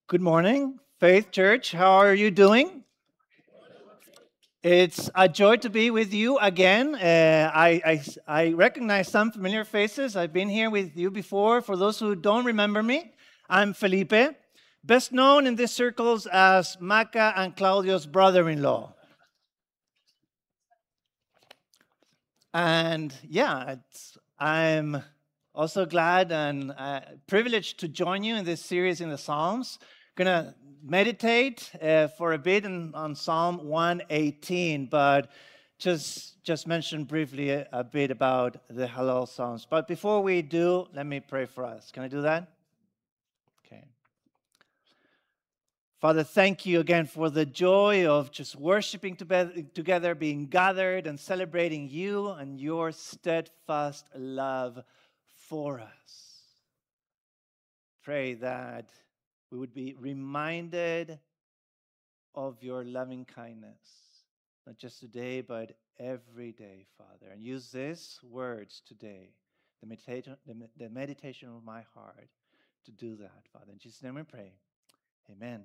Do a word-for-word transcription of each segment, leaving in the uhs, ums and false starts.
Good morning, Faith Church. How are you doing? It's a joy to be with you again. Uh, I, I, I recognize some familiar faces. I've been here with you before. For those who don't remember me, I'm Felipe, best known in these circles as Maca and Claudio's brother-in-law. And yeah, it's, I'm also glad and uh, privileged to join you in this series in the Psalms. Gonna meditate uh, for a bit in, on Psalm one eighteen, but just just mention briefly a, a bit about the Hallel Psalms. But before we do, let me pray for us. Can I do that? Okay. Father, thank you again for the joy of just worshiping together, being gathered and celebrating you and your steadfast love for us. Pray that we would be reminded of your loving kindness, not just today, but every day, Father. And use these words today, the meditation, the, the meditation of my heart, to do that, Father. In Jesus' name we pray. Amen.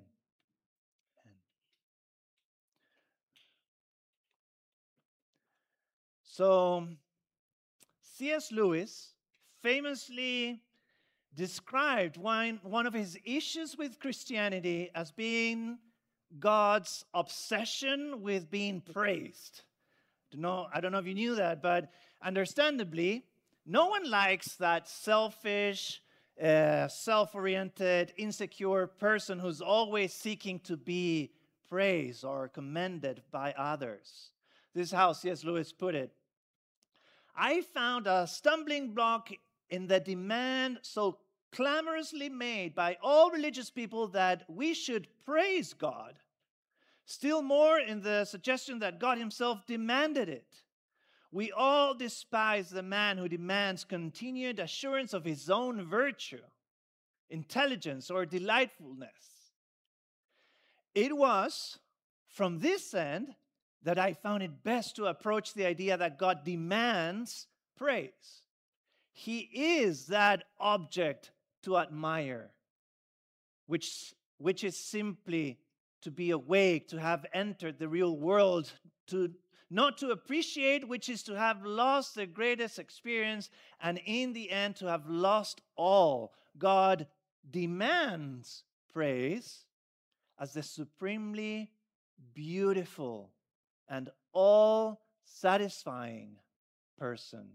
So, C S Lewis famously described one, one of his issues with Christianity as being God's obsession with being praised. I don't know, I don't know if you knew that, but understandably, no one likes that selfish, uh, self-oriented, insecure person who's always seeking to be praised or commended by others. This is how C S Lewis put it. I found a stumbling block in the demand so clamorously made by all religious people that we should praise God. Still more in the suggestion that God himself demanded it. We all despise the man who demands continued assurance of his own virtue, intelligence, or delightfulness. It was from this end that I found it best to approach the idea that God demands praise. He is that object to admire, which, which is simply to be awake, to have entered the real world, to not to appreciate, which is to have lost the greatest experience, and in the end to have lost all. God demands praise as the supremely beautiful and all-satisfying person.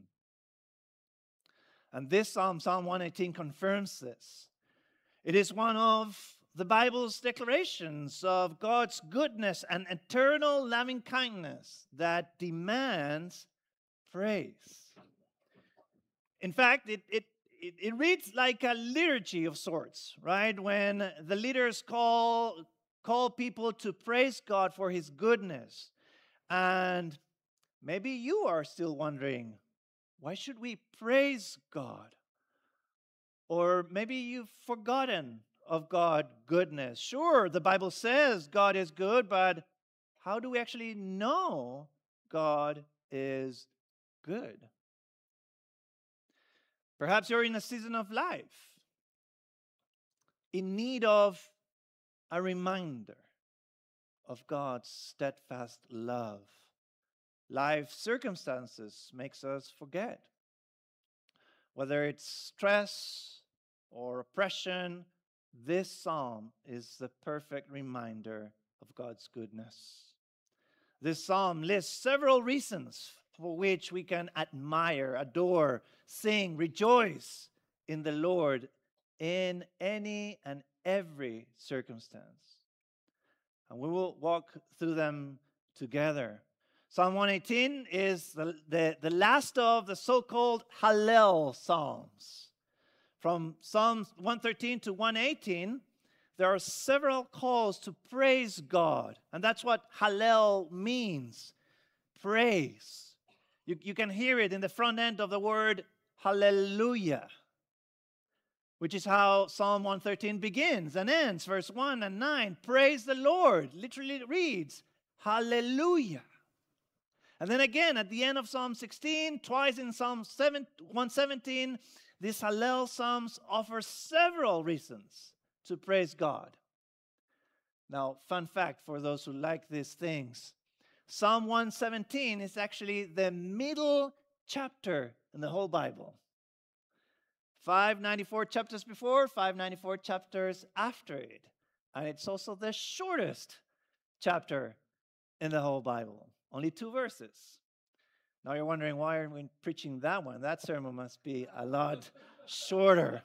And this Psalm, Psalm one eighteen, confirms this. It is one of the Bible's declarations of God's goodness and eternal loving kindness that demands praise. In fact, it, it, it, it reads like a liturgy of sorts, right? When the leaders call, call people to praise God for his goodness. And maybe you are still wondering, why should we praise God? Or maybe you've forgotten of God's goodness. Sure, the Bible says God is good, but how do we actually know God is good? Perhaps you're in a season of life in need of a reminder of God's steadfast love. Life circumstances makes us forget. Whether it's stress or oppression, this psalm is the perfect reminder of God's goodness. This psalm lists several reasons for which we can admire, adore, sing, rejoice in the Lord in any and every circumstance. And we will walk through them together. Psalm one eighteen is the, the, the last of the so-called Hallel Psalms. From Psalm one thirteen to one eighteen, there are several calls to praise God. And that's what Hallel means, praise. You, you can hear it in the front end of the word hallelujah, which is how Psalm one thirteen begins and ends. Verse one and nine, praise the Lord, literally reads, hallelujah. And then again, at the end of Psalm sixteen, twice in Psalm one seventeen, these Hallel Psalms offer several reasons to praise God. Now, fun fact for those who like these things. Psalm one seventeen is actually the middle chapter in the whole Bible. five hundred ninety-four chapters before, five hundred ninety-four chapters after it. And it's also the shortest chapter in the whole Bible. Only two verses. Now you're wondering, why aren't we preaching that one? That sermon must be a lot shorter.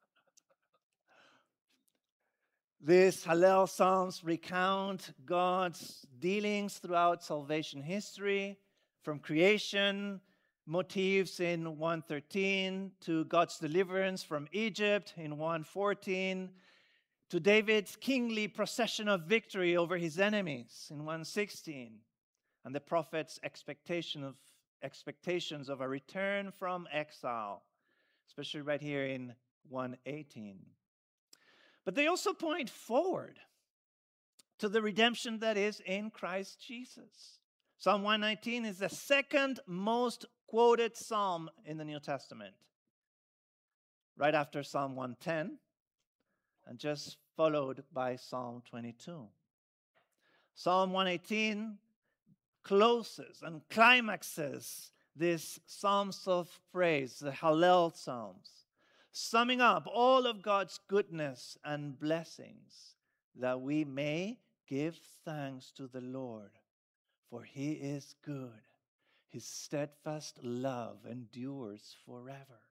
These Hallel Psalms recount God's dealings throughout salvation history, from creation motifs in one thirteen to God's deliverance from Egypt in one fourteen, to David's kingly procession of victory over his enemies in one sixteen, and the prophet's expectation of expectations of a return from exile, especially right here in one eighteen. But they also point forward to the redemption that is in Christ Jesus. Psalm one nineteen is the second most quoted psalm in the New Testament, right after Psalm one ten, and just followed by Psalm twenty-two. Psalm one eighteen closes and climaxes these psalms of praise, the Hallel Psalms, summing up all of God's goodness and blessings, that we may give thanks to the Lord, for he is good. His steadfast love endures forever.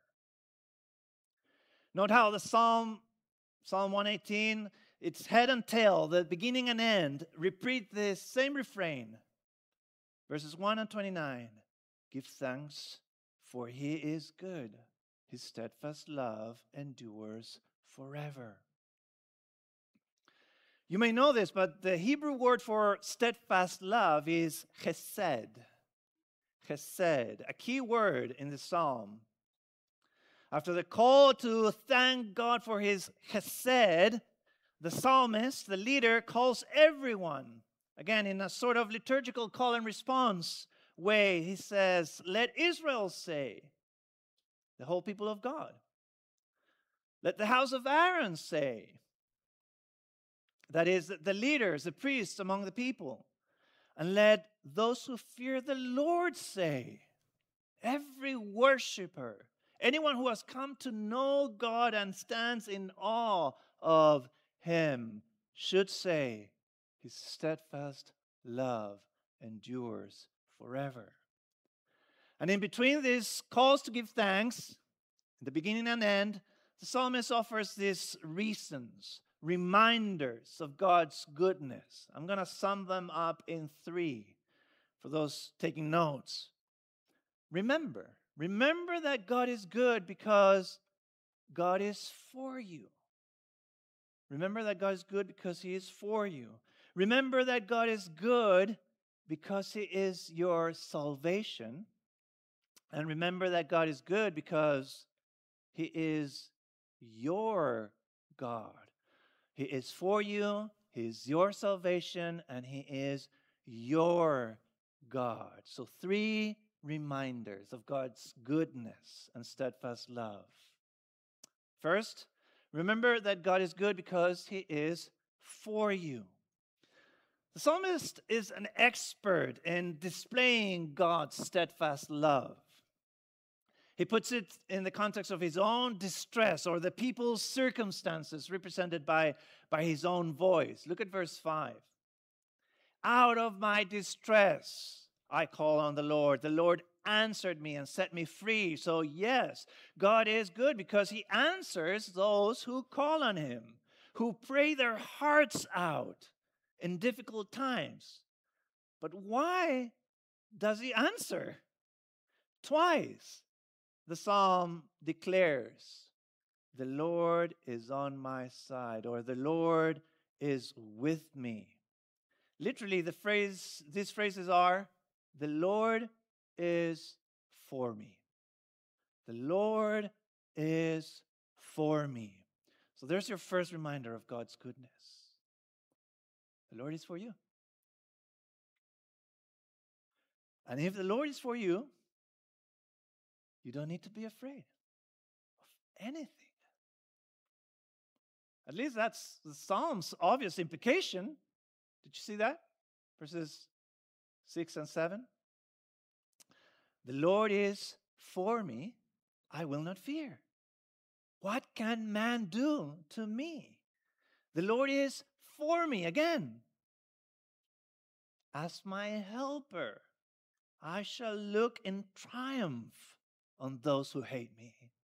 Note how the Psalm, Psalm one eighteen, its head and tail, the beginning and end, repeat the same refrain. Verses one and twenty-nine, give thanks, for he is good. His steadfast love endures forever. You may know this, but the Hebrew word for steadfast love is chesed. Chesed, a key word in the psalm. After the call to thank God for his chesed, the psalmist, the leader, calls everyone, again in a sort of liturgical call and response way. He says, let Israel say, the whole people of God. Let the house of Aaron say, that is, the leaders, the priests among the people. And let those who fear the Lord say, every worshiper, anyone who has come to know God and stands in awe of him, should say, his steadfast love endures forever. And in between these calls to give thanks, the beginning and end, the psalmist offers these reasons, reminders of God's goodness. I'm going to sum them up in three for those taking notes. Remember, remember that God is good because God is for you. Remember that God is good because he is for you. Remember that God is good because he is your salvation. And remember that God is good because he is your God. He is for you, he is your salvation, and he is your God. So three reminders of God's goodness and steadfast love. First, remember that God is good because he is for you. The psalmist is an expert in displaying God's steadfast love. He puts it in the context of his own distress or the people's circumstances represented by, by his own voice. Look at verse five. Out of my distress, I call on the Lord. The Lord answered me and set me free. So yes, God is good because he answers those who call on him, who pray their hearts out in difficult times. But why does he answer? Twice the psalm declares, the Lord is on my side, or the Lord is with me. Literally, the phrase, these phrases are, the Lord is for me. The Lord is for me. So there's your first reminder of God's goodness. The Lord is for you. And if the Lord is for you, you don't need to be afraid of anything. At least that's the Psalm's obvious implication. Did you see that? Verses six and seven. The Lord is for me, I will not fear. What can man do to me? The Lord is for me again. As my helper, I shall look in triumph on those who hate me.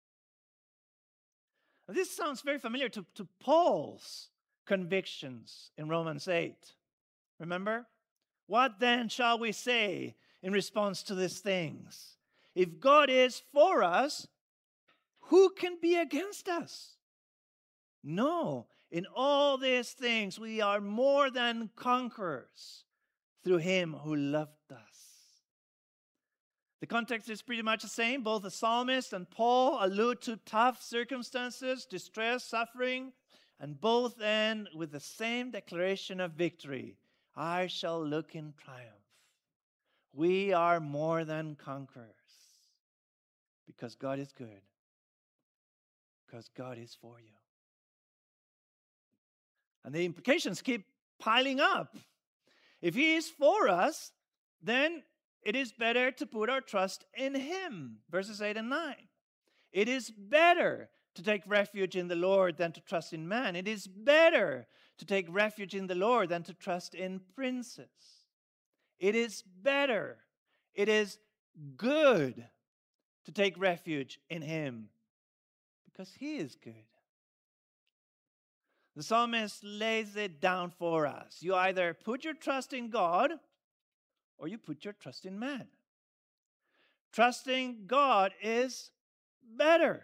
This sounds very familiar to, to Paul's convictions in Romans eight. Remember? What then shall we say in response to these things? If God is for us, who can be against us? No, in all these things we are more than conquerors through him who loved us. The context is pretty much the same. Both the psalmist and Paul allude to tough circumstances, distress, suffering, and both end with the same declaration of victory. I shall look in triumph. We are more than conquerors because God is good, because God is for you. And the implications keep piling up. If he is for us, then it is better to put our trust in him. Verses eight and nine. It is better to take refuge in the Lord than to trust in man. It is better to take refuge in the Lord than to trust in princes. It is better, it is good to take refuge in him because he is good. The psalmist lays it down for us. You either put your trust in God or you put your trust in man. Trusting God is better.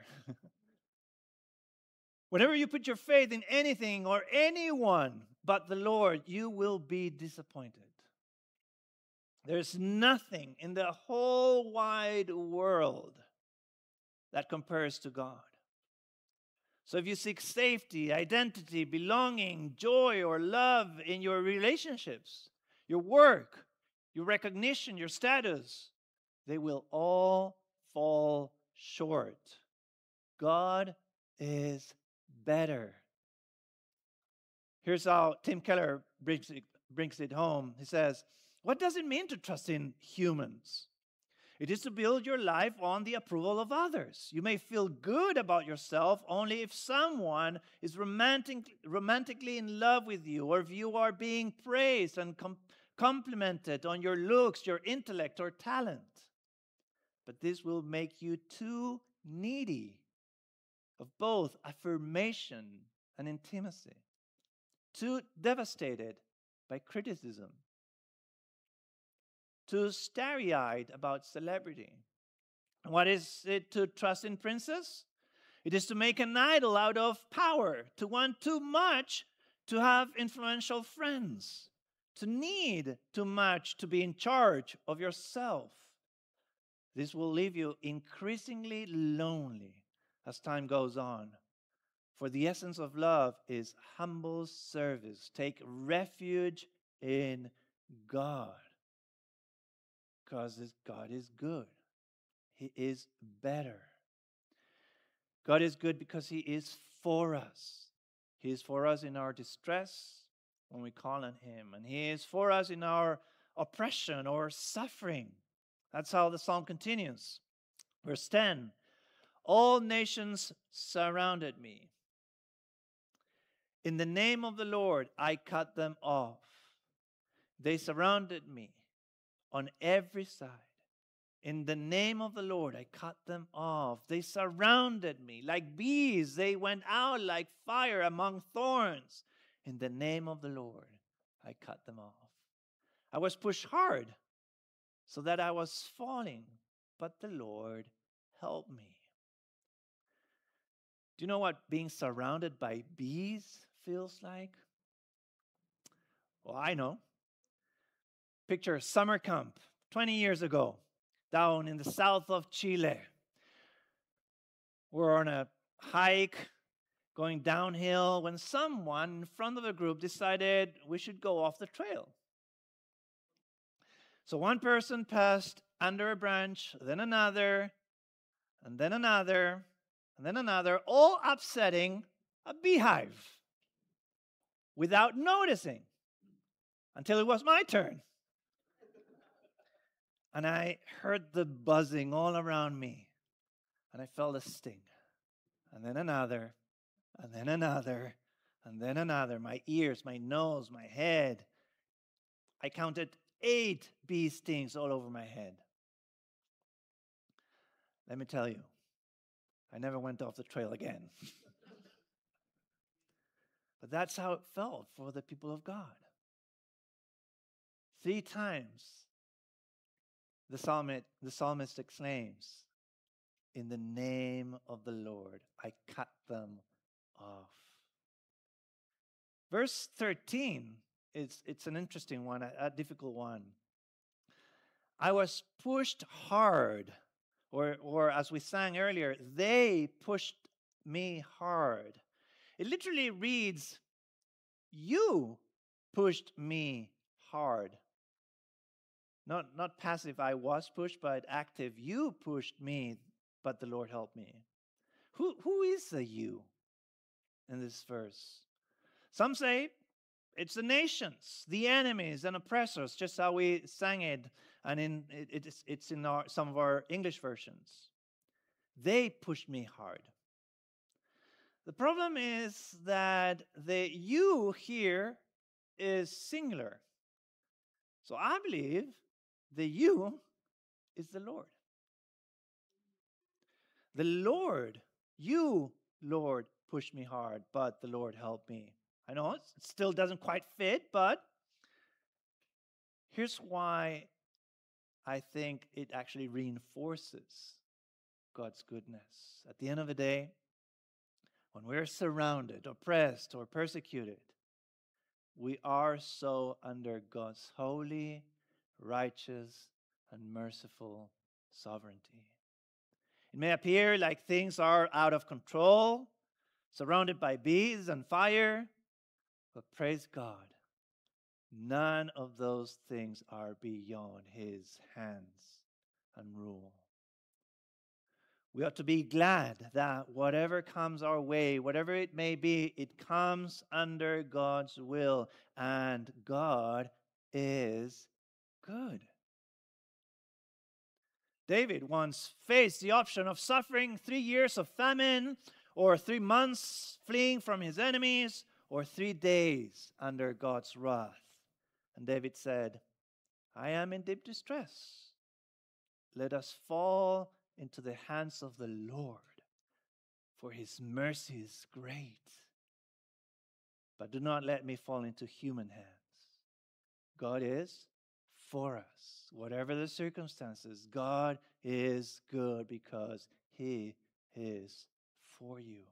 Whenever you put your faith in anything or anyone but the Lord, you will be disappointed. There's nothing in the whole wide world that compares to God. So if you seek safety, identity, belonging, joy, or love in your relationships, your work, your recognition, your status, they will all fall short. God is better. Here's how Tim Keller brings it, brings it home. He says, what does it mean to trust in humans? It is to build your life on the approval of others. You may feel good about yourself only if someone is romantic, romantically in love with you, or if you are being praised and com- complimented on your looks, your intellect, or talent. But this will make you too needy of both affirmation and intimacy, too devastated by criticism, too starry-eyed about celebrity. What is it to trust in princes? It is to make an idol out of power, to want too much to have influential friends, to need too much to be in charge of yourself. This will leave you increasingly lonely as time goes on. For the essence of love is humble service. Take refuge in God. Because God is good. He is better. God is good because he is for us. He is for us in our distress when we call on him. And he is for us in our oppression or suffering. That's how the psalm continues. Verse ten. All nations surrounded me. In the name of the Lord, I cut them off. They surrounded me on every side. In the name of the Lord, I cut them off. They surrounded me like bees. They went out like fire among thorns. In the name of the Lord, I cut them off. I was pushed hard so that I was falling, but the Lord helped me. Do you know what being surrounded by bees feels like? Well, I know. Picture summer camp twenty years ago down in the south of Chile. We're on a hike going downhill when someone in front of the group decided we should go off the trail. So one person passed under a branch, then another, and then another, and then another, all upsetting a beehive. without noticing until it was my turn. And I heard the buzzing all around me, and I felt a sting. And then another, and then another, and then another. My ears, my nose, my head. I counted eight bee stings all over my head. Let me tell you, I never went off the trail again. But that's how it felt for the people of God. Three times the psalmist, the psalmist exclaims, "In the name of the Lord, I cut them off." Verse thirteen, is, it's an interesting one, a, a difficult one. I was pushed hard, or, or as we sang earlier, they pushed me hard. It literally reads, you pushed me hard. Not, not passive, I was pushed, but active. You pushed me, but the Lord helped me. Who, who is the you in this verse? Some say it's the nations, the enemies and oppressors, just how we sang it, and in, it, it's, it's in our, some of our English versions. They pushed me hard. The problem is that the you here is singular. So I believe the you is the Lord. The Lord, you, Lord, pushed me hard, but the Lord helped me. I know it still doesn't quite fit, but here's why I think it actually reinforces God's goodness. At the end of the day, when we're surrounded, oppressed, or persecuted, we are so under God's holy, righteous, and merciful sovereignty. It may appear like things are out of control, surrounded by bees and fire, but praise God, none of those things are beyond His hands and rule. We ought to be glad that whatever comes our way, whatever it may be, it comes under God's will, and God is good. David once faced the option of suffering three years of famine, or three months fleeing from his enemies, or three days under God's wrath. And David said, I am in deep distress. Let us fall into the hands of the Lord, for His mercy is great. But do not let me fall into human hands. God is for us. Whatever the circumstances, God is good because He is for you.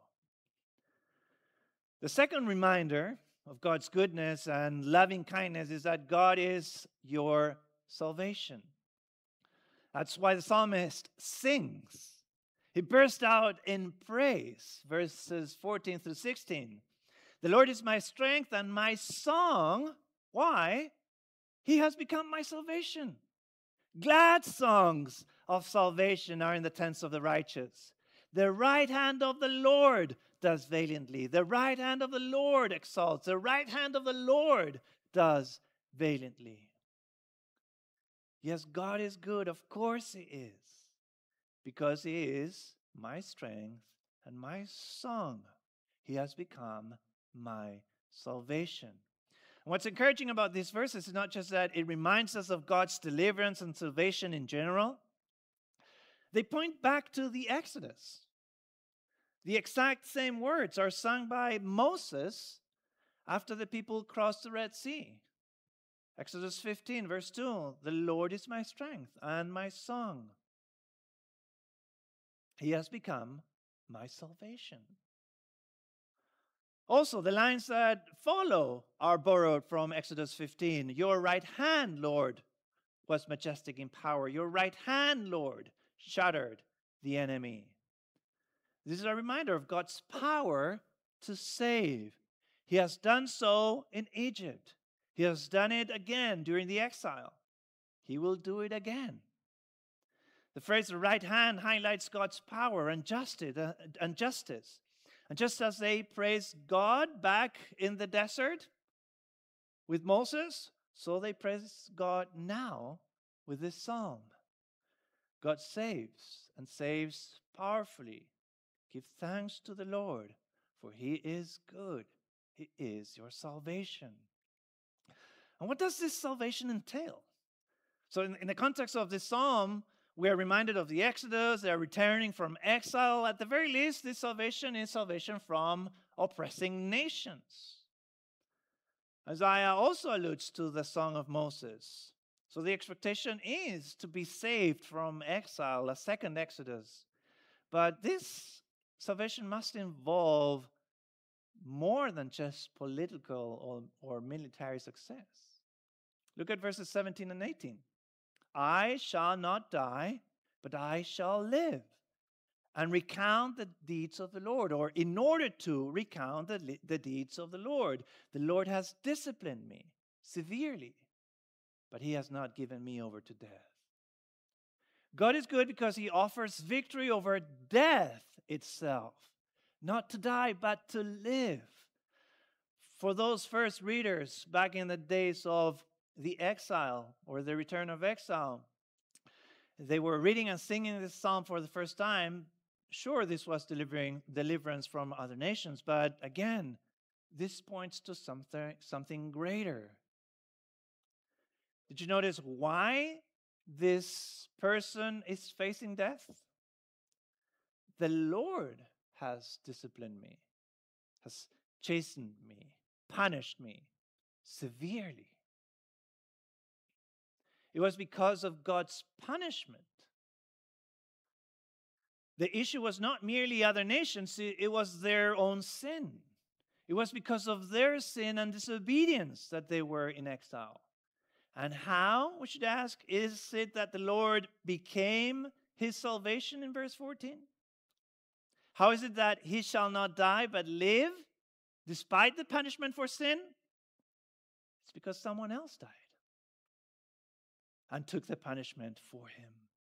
The second reminder of God's goodness and loving kindness is that God is your salvation. That's why the psalmist sings. He burst out in praise, verses fourteen through sixteen. The Lord is my strength and my song. Why? He has become my salvation. Glad songs of salvation are in the tents of the righteous. The right hand of the Lord does valiantly. The right hand of the Lord exalts. The right hand of the Lord does valiantly. Yes, God is good. Of course He is. Because He is my strength and my song. He has become my salvation. And what's encouraging about these verses is not just that it reminds us of God's deliverance and salvation in general. They point back to the Exodus. The exact same words are sung by Moses after the people crossed the Red Sea. Exodus fifteen, verse two, the Lord is my strength and my song. He has become my salvation. Also, the lines that follow are borrowed from Exodus fifteen. Your right hand, Lord, was majestic in power. Your right hand, Lord, shattered the enemy. This is a reminder of God's power to save. He has done so in Egypt. He has done it again during the exile. He will do it again. The phrase "the right hand" highlights God's power and justice, uh, and justice. And just as they praised God back in the desert, with Moses, so they praise God now with this psalm. God saves and saves powerfully. Give thanks to the Lord, for he is good. He is your salvation. And what does this salvation entail? So in, in the context of this psalm, we are reminded of the Exodus. They are returning from exile. At the very least, this salvation is salvation from oppressing nations. Isaiah also alludes to the Song of Moses. So the expectation is to be saved from exile, a second Exodus. But this salvation must involve more than just political or, or military success. Look at verses seventeen and eighteen. I shall not die, but I shall live and recount the deeds of the Lord, or in order to recount the, the deeds of the Lord. The Lord has disciplined me severely, but he has not given me over to death. God is good because he offers victory over death itself, not to die, but to live. For those first readers back in the days of the exile or the return of exile, they were reading and singing this psalm for the first time. Sure, this was delivering deliverance from other nations, but again, this points to something, something greater. Did you notice why this person is facing death? The Lord has disciplined me, has chastened me, punished me severely. It was because of God's punishment. The issue was not merely other nations, it was their own sin. It was because of their sin and disobedience that they were in exile. And how, we should ask, is it that the Lord became his salvation in verse fourteen? How is it that he shall not die but live despite the punishment for sin? It's because someone else died and took the punishment for him.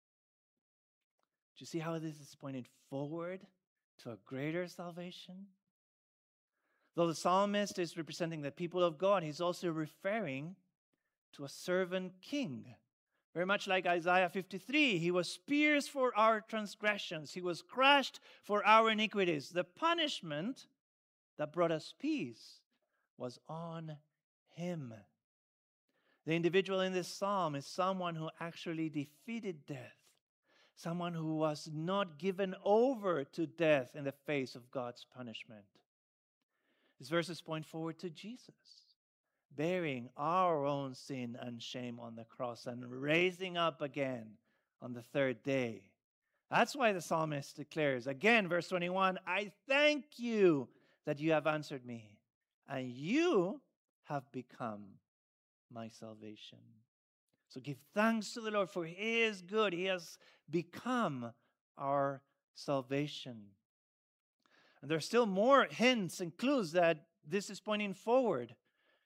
Do you see how this is pointed forward to a greater salvation? Though the psalmist is representing the people of God, he's also referring to a servant king. Very much like Isaiah fifty-three, he was pierced for our transgressions. He was crushed for our iniquities. The punishment that brought us peace was on him. The individual in this psalm is someone who actually defeated death, someone who was not given over to death in the face of God's punishment. These verses point forward to Jesus, bearing our own sin and shame on the cross and raising up again on the third day. That's why the psalmist declares, again, verse twenty-one, I thank you that you have answered me, and you have become my salvation. So give thanks to the Lord, for he is good. He has become our salvation. And there are still more hints and clues that this is pointing forward.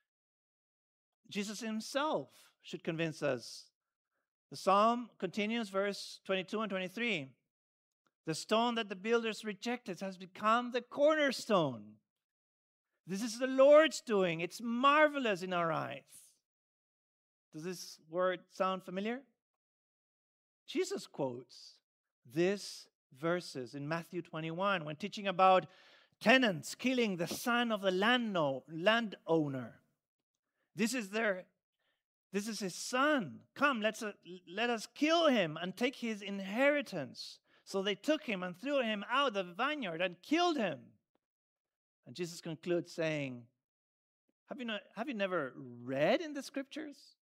Jesus himself should convince us. The psalm continues, verse twenty-two and twenty-three. The stone that the builders rejected has become the cornerstone. This is the Lord's doing. It's marvelous in our eyes. Does this word sound familiar? Jesus quotes these verses in Matthew twenty-one when teaching about tenants killing the son of the landowner. This is their, this is his son. Come, let's uh, let us kill him and take his inheritance. So they took him and threw him out of the vineyard and killed him. And Jesus concludes saying, have you not, have you never read in the scriptures?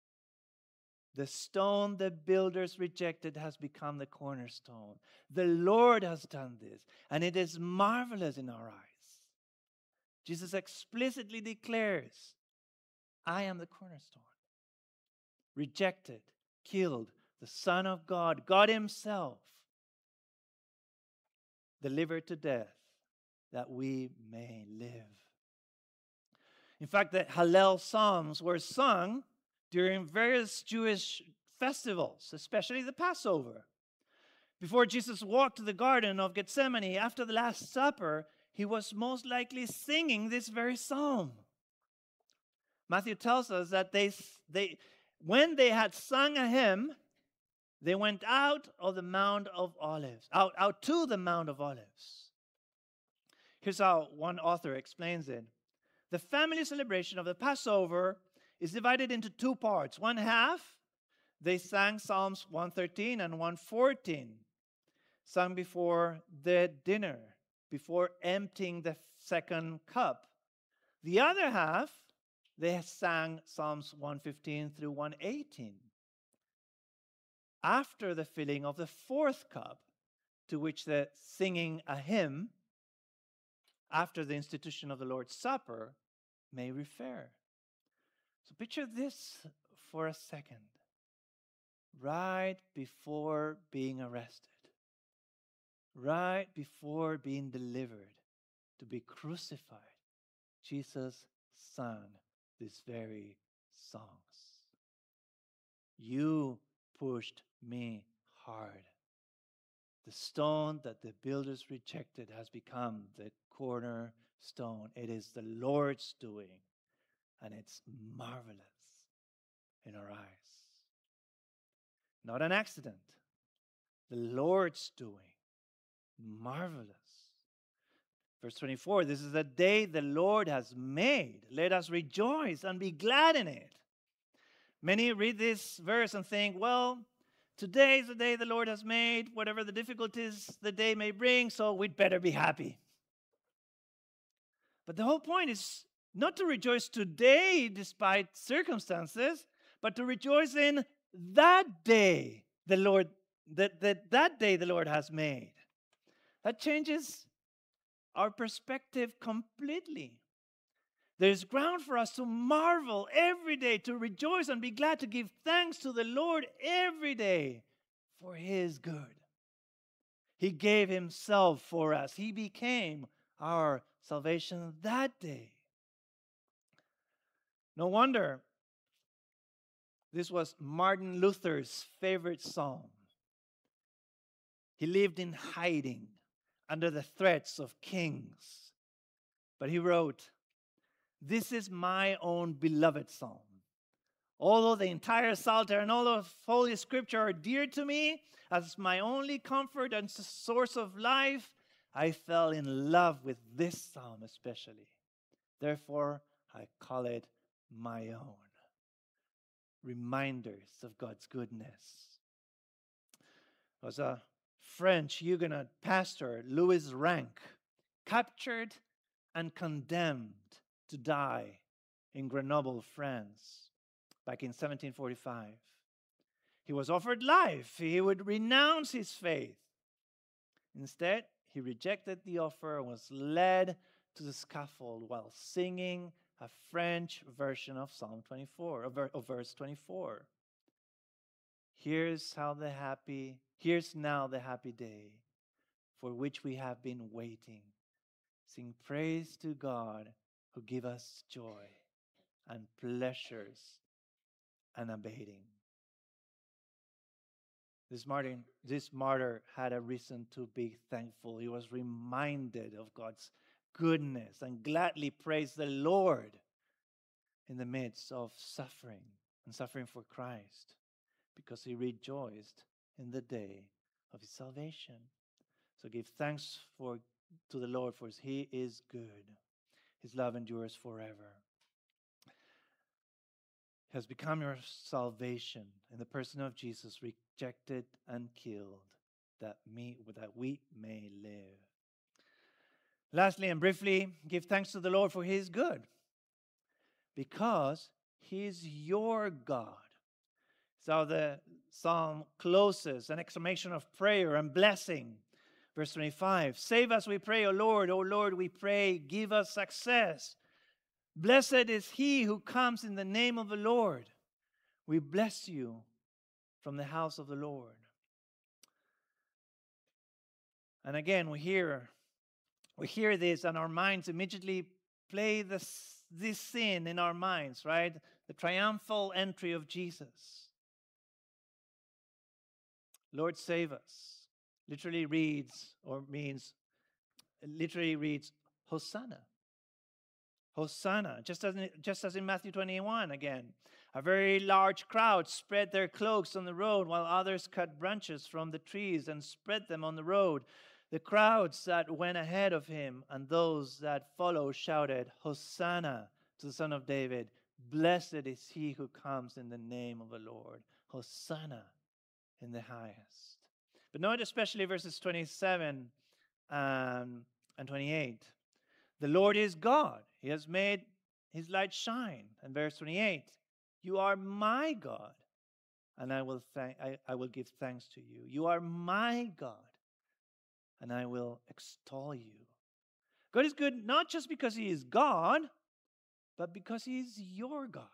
The stone the builders rejected has become the cornerstone. The Lord has done this, and it is marvelous in our eyes. Jesus explicitly declares, I am the cornerstone. Rejected, killed, the Son of God, God himself, delivered to death that we may live. In fact, the Hallel Psalms were sung during various Jewish festivals, especially the Passover. Before Jesus walked to the Garden of Gethsemane after the Last Supper, he was most likely singing this very psalm. Matthew tells us that they, they, when they had sung a hymn, they went out of the Mount of Olives, out, out to the Mount of Olives. Here's how one author explains it. The family celebration of the Passover is divided into two parts. One half, they sang Psalms one thirteen and one fourteen, sung before the dinner, before emptying the second cup. The other half, they sang Psalms one fifteen through one eighteen. After the filling of the fourth cup, to which the singing a hymn, after the institution of the Lord's Supper, may refer. So picture this for a second. Right before being arrested, right before being delivered to be crucified, Jesus sang these very songs. You pushed me hard. The stone that the builders rejected has become the cornerstone. It is the Lord's doing, and it's marvelous in our eyes. Not an accident. The Lord's doing, marvelous. Verse twenty-four, this is the day the Lord has made. Let us rejoice and be glad in it. Many read this verse and think, well, today is the day the Lord has made, whatever the difficulties the day may bring, so we'd better be happy. But the whole point is not to rejoice today despite circumstances, but to rejoice in that day the Lord, that, that, that day the Lord has made. That changes our perspective completely. There's ground for us to marvel every day, to rejoice and be glad, to give thanks to the Lord every day for His good. He gave Himself for us. He became our salvation that day. No wonder this was Martin Luther's favorite psalm. He lived in hiding under the threats of kings. But he wrote, "This is my own beloved psalm. Although the entire Psalter and all of Holy Scripture are dear to me as my only comfort and source of life, I fell in love with this psalm especially. Therefore, I call it my own." Reminders of God's goodness. There was a French Huguenot pastor, Louis Rank, captured and condemned to die in Grenoble, France, back in seventeen forty-five. He was offered life. He would renounce his faith. Instead, he rejected the offer and was led to the scaffold while singing a French version of Psalm twenty-four, of verse twenty-four. Here's how the happy, here's now the happy day for which we have been waiting. Sing praise to God who give us joy and pleasures unabating. This martyr, this martyr had a reason to be thankful. He was reminded of God's goodness and gladly praised the Lord in the midst of suffering and suffering for Christ, because he rejoiced in the day of his salvation. So give thanks for to the Lord, for He is good. His love endures forever. He has become your salvation in the person of Jesus, rejected and killed, that me that we may live. Lastly and briefly, give thanks to the Lord, for He is good, because He is your God. So the psalm closes, an exclamation of prayer and blessing. Verse twenty-five, save us, we pray, O Lord. O Lord, we pray, give us success. Blessed is he who comes in the name of the Lord. We bless you from the house of the Lord. And again, we hear, we hear this, and our minds immediately play this, this scene in our minds, right? The triumphal entry of Jesus. Lord, save us. Literally reads, or means, literally reads, Hosanna. Hosanna, just as, in, just as in Matthew twenty-one again. A very large crowd spread their cloaks on the road, while others cut branches from the trees and spread them on the road. The crowds that went ahead of him and those that followed shouted, Hosanna to the Son of David. Blessed is he who comes in the name of the Lord. Hosanna in the highest. But note especially verses twenty-seven um, and twenty-eight. The Lord is God. He has made his light shine. And verse twenty-eight, you are my God, and I will, thank, I, I will give thanks to you. You are my God, and I will extol you. God is good not just because he is God, but because he is your God.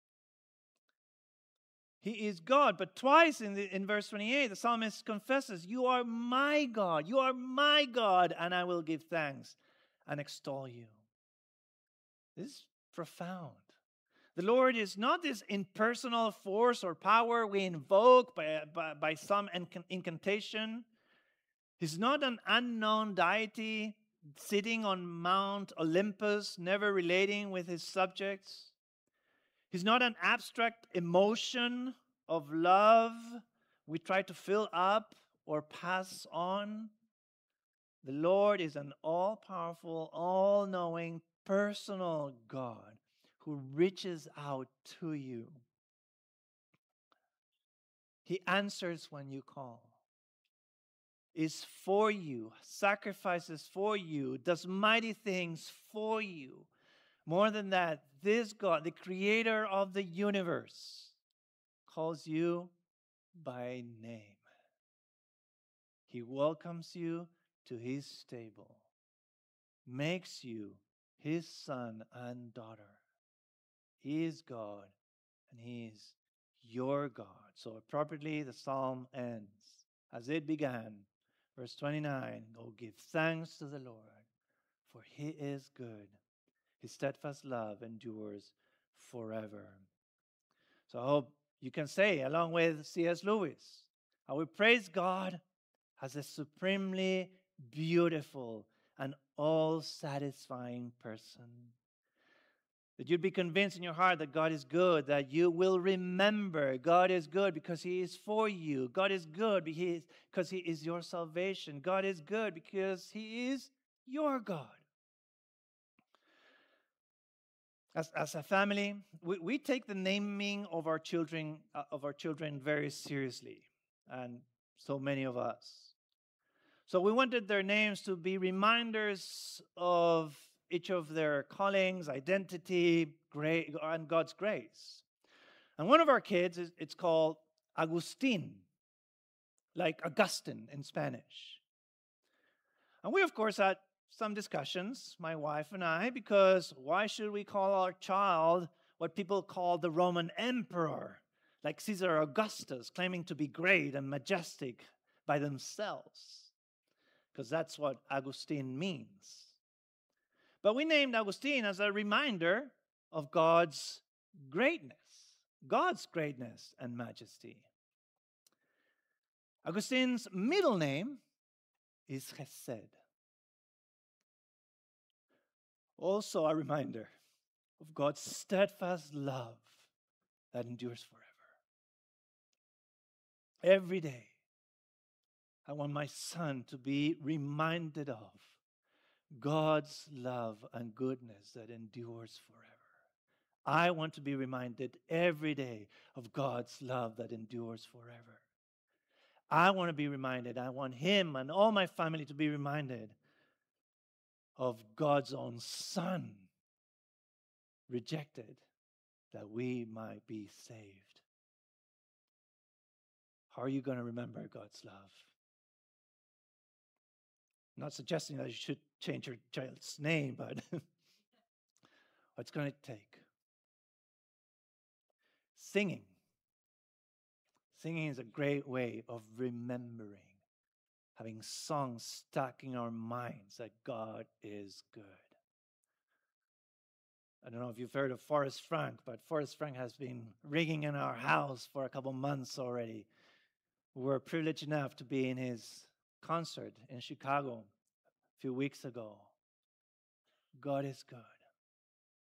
He is God, but twice in, the, in verse twenty-eight, the psalmist confesses, you are my God, you are my God, and I will give thanks and extol you. This is profound. The Lord is not this impersonal force or power we invoke by, by, by some incantation. He's not an unknown deity sitting on Mount Olympus, never relating with his subjects. He's not an abstract emotion of love we try to fill up or pass on. The Lord is an all-powerful, all-knowing, personal God who reaches out to you. He answers when you call, is for you, sacrifices for you, does mighty things for you. More than that, this God, the creator of the universe, calls you by name. He welcomes you to his stable, makes you his son and daughter. He is God, and he is your God. So appropriately, the psalm ends as it began. Verse twenty-nine, oh, give thanks to the Lord, for he is good. His steadfast love endures forever. So I hope you can say, along with C S Lewis, I will praise God as a supremely beautiful and all-satisfying person. That you'd be convinced in your heart that God is good, that you will remember God is good because he is for you. God is good because he is your salvation. God is good because he is your God. As, as a family, we, we take the naming of our children uh, of our children very seriously, and so many of us. So we wanted their names to be reminders of each of their callings, identity, grace, and God's grace. And one of our kids, is, it's called Agustin, like Augustine in Spanish. And we, of course, had some discussions, my wife and I, because why should we call our child what people call the Roman emperor, like Caesar Augustus, claiming to be great and majestic by themselves? Because that's what Agustin means. But we named Agustin as a reminder of God's greatness, God's greatness and majesty. Agustin's middle name is Chesed. Also a reminder of God's steadfast love that endures forever. Every day, I want my son to be reminded of God's love and goodness that endures forever. I want to be reminded every day of God's love that endures forever. I want to be reminded, I want him and all my family to be reminded of God's own Son, rejected, that we might be saved. How are you going to remember God's love? I'm not suggesting that you should change your child's name, but what's going to take? Singing. Singing is a great way of remembering, having songs stuck in our minds that God is good. I don't know if you've heard of Forrest Frank, but Forrest Frank has been ringing in our house for a couple months already. We were privileged enough to be in his concert in Chicago a few weeks ago. God is good.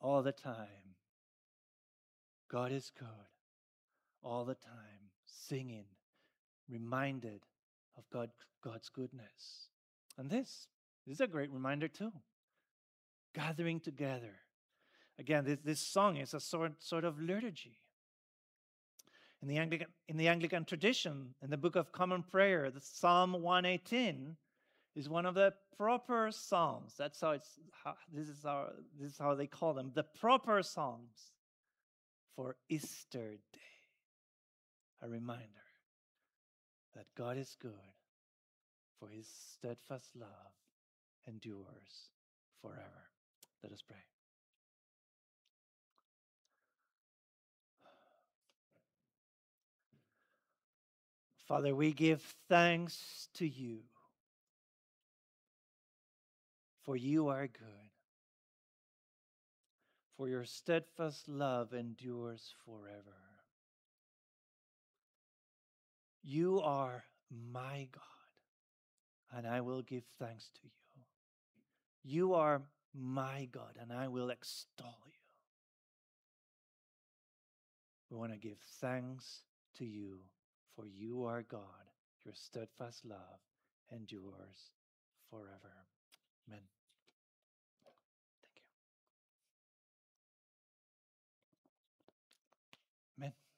all the time. God is good all the time, singing, reminded of God, God's goodness. And this, this is a great reminder too. Gathering together. Again, this, this song is a sort, sort of liturgy. In the, Anglican, in the Anglican tradition, in the Book of Common Prayer, the Psalm one eighteen is one of the proper psalms. That's how it's. How, this is how this is how they call them, the proper psalms for Easter Day. A reminder that God is good, for His steadfast love endures forever. Let us pray. Father, we give thanks to you, for you are good, for your steadfast love endures forever. You are my God, and I will give thanks to you. You are my God, and I will extol you. We want to give thanks to you, for you are God. Your steadfast love endures forever. Amen. Thank you. Amen.